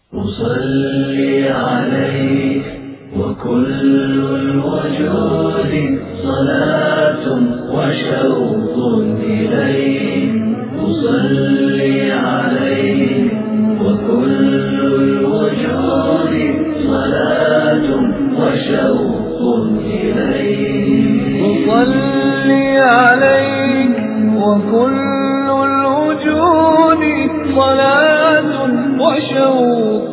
أصلي عليك وكل الوجود صلاة وشوق إليك. أصلي عليك وكل الوجود صلاة وشوق إليك. أصلي عليك وكل الوجود صلاة وشوق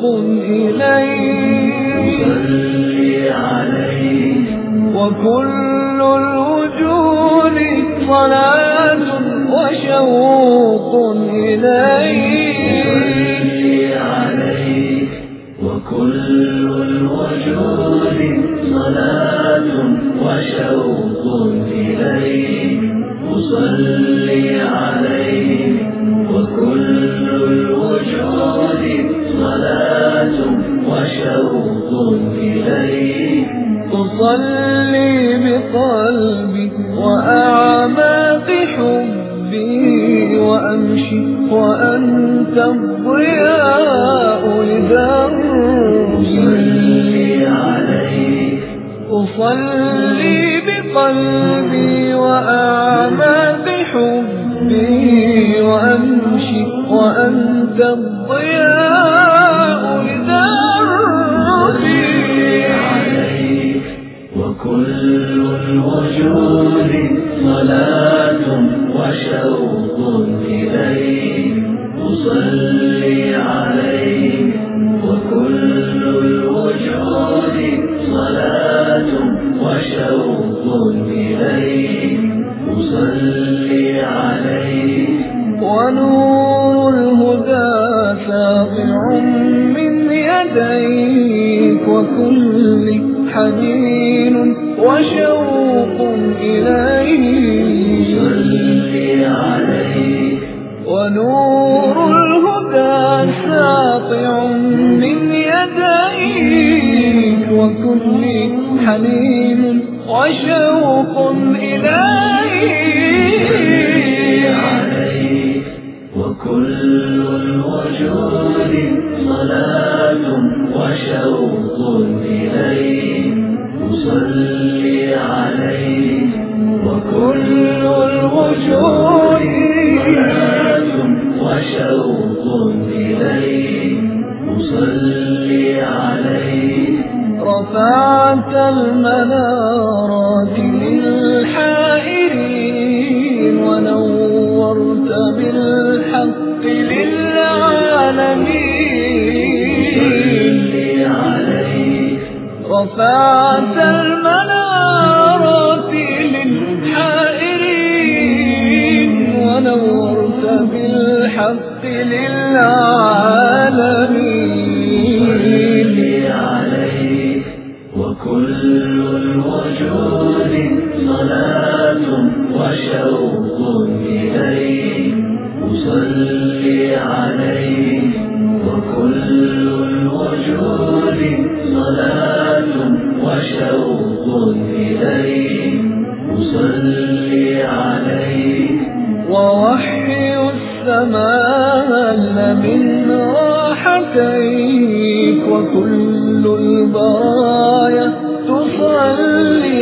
إليك. أصلي عليك وكل الوجود صلاة وشوق إليك. أصلي عليك وكل الوجود صلاة وشوق إليك. أصلي عليك وكل الوجود صلاة وشوق إليك. تصلي بقلبي وأعماق حبي وأمشي وأنت الضياء لدربي. أصلي بقلبي وأعماق حبي وأمشي وأنت الضياء لدربي. وكل الوجود صلاة وشوق إليك. أصلي عليك وكل الوجود صلاة وشوق إليك. أصلي عليك ونور الهدى ساطع من يديك وكل حنين وشوق إليك. أصلي عليك ونور الهدى ساطع من يديك وكل حنين وشوق إليك. وكل الوجود صلاة وشوق إليك. أصلي عليك وكل الوجود صلاة وشوق إليك. أصلي عليك رفعت المنارات للحائرين ونورت بالحق للعالمين. رفعت المنارات للحائرين ونورت بالحق للعالمين. وكل الوجود صلاة وشوق إليك. أصلي عليك وكل الوجود صلاة وشوق إليك. أصلي عليك ووحي السماء من راحتيك وكل البرايا تصلي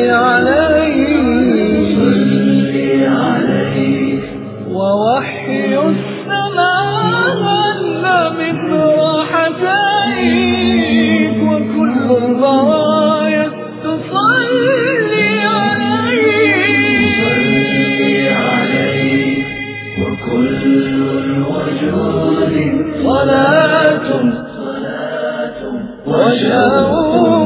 عليك. ووحي السماء من راحتيك وكل البرايا تصلي عليك. وكل الوجود صلاة وشوق